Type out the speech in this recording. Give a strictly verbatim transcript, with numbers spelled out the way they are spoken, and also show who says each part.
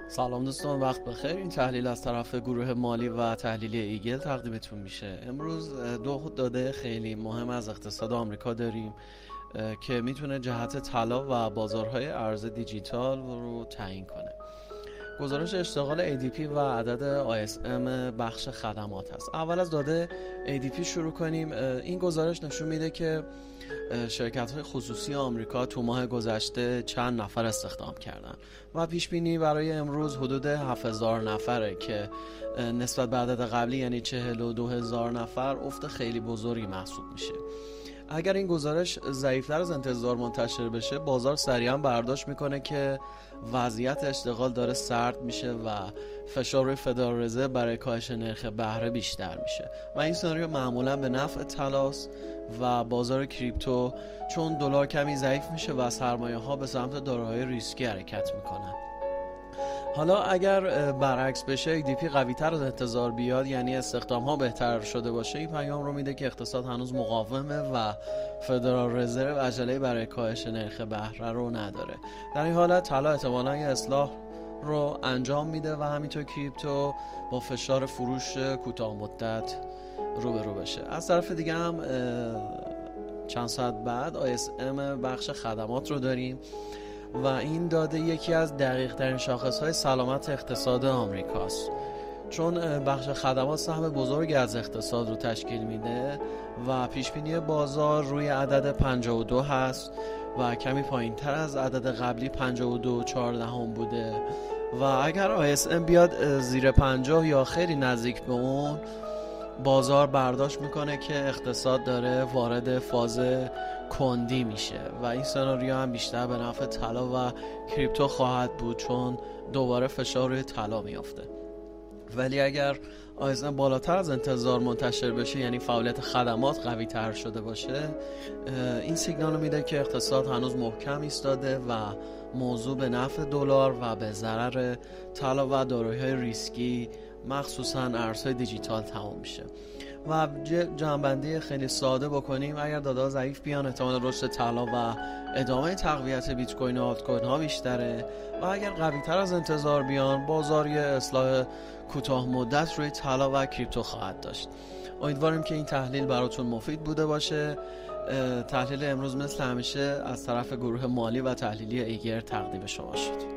Speaker 1: سلام دوستان، وقت بخیر. این تحلیل از طرف گروه مالی و تحلیلی ایگل تقدیمتون میشه. امروز دو داده خیلی مهم از اقتصاد آمریکا داریم که میتونه جهت طلا و بازارهای ارز دیجیتال رو تعیین کنه. گزارش اشتغال ای دی پی و عدد آی اس ام بخش خدمات هست. اول از داده ای دی پی شروع کنیم. این گزارش نشون میده که شرکت‌های خصوصی آمریکا تو ماه گذشته چند نفر استخدام کردن و پیش بینی برای امروز حدود هفت هزار نفره که نسبت به عدد قبلی یعنی چهل و دو هزار نفر افت خیلی بزرگی محسوب میشه. اگر این گزارش ضعیف‌تر از انتظار منتشر بشه، بازار سریعا برداشت میکنه که وضعیت اشتغال داره سرد میشه و فشار روی فدرال رزرو برای کاهش نرخ بهره بیشتر میشه و این سناریو معمولا به نفع طلاست و بازار کریپتو، چون دلار کمی ضعیف میشه و سرمایه ها به سمت دارایی‌های ریسکی حرکت میکنن. حالا اگر برعکس بشه، ای دی پی قوی تر از انتظار بیاد، یعنی استخدام ها بهتر شده باشه، این پیام رو میده که اقتصاد هنوز مقاومه و فدرال رزرو عجله برای کاهش نرخ بهره رو نداره. در این حالت طلا احتمالاً یه اصلاح رو انجام میده و همینطور کریپتو با فشار فروش کوتاه مدت روبرو بشه. از طرف دیگه هم چند ساعت بعد آی اس ام بخش خدمات رو داریم و این داده یکی از دقیق ترین شاخص های سلامت اقتصاد آمریکاست، چون بخش خدمات سهم بزرگی از اقتصاد رو تشکیل میده و پیشبینی بازار روی عدد پنجاه و دو هست و کمی پایین تر از عدد قبلی پنجاه و دو و چهارده هم بوده و اگر آی اس ام بیاد زیر پنجاه یا خیلی نزدیک به اون، بازار برداشت میکنه که اقتصاد داره وارد فاز کندی میشه و این سناریو هم بیشتر به نفع طلا و کریپتو خواهد بود، چون دوباره فشار روی طلا میافته. ولی اگر آی اس ام بالاتر از انتظار منتشر بشه، یعنی فعالیت خدمات قوی تر شده باشه، این سیگنال رو میده که اقتصاد هنوز محکم ایستاده و موضوع به نفع دلار و به ضرر طلا و دارایی‌های ریسکی، مخصوصا ارزهای دیجیتال تمام میشه. و جنبندی خیلی ساده بکنیم، اگر داده ضعیف بیان، احتمال رشد طلا و ادامه تقویت بیت کوین و آلت کوین ها بیشتره و اگر قوی تر از انتظار بیان، بازار یه اصلاح کوتاه مدت روی طلا و کریپتو خواهد داشت. امیدواریم که این تحلیل براتون مفید بوده باشه. تحلیل امروز مثل همیشه از طرف گروه مالی و تحلیلی ایگر تقدیم شما شد.